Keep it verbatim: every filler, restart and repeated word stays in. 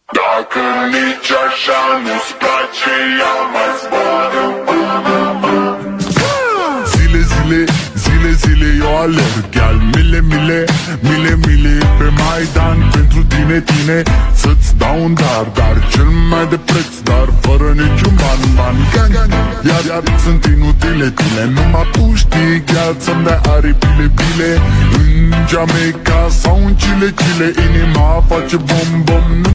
Dacă nici așa nu-ți place, ia mai zboară până Zile, zile, zile, zile eu alerg Iar mile, mile, mile, mile pe Maidan Pentru tine, tine, să-ți dau un dar Dar cel mai de preț, dar fără niciun ban, ban gang, gang. Iar, iar sunt inutile tine Numai tu știi chiar să-mi dai aripile, bile În Jamaica sau în Chile, Chile Inima face bom, bom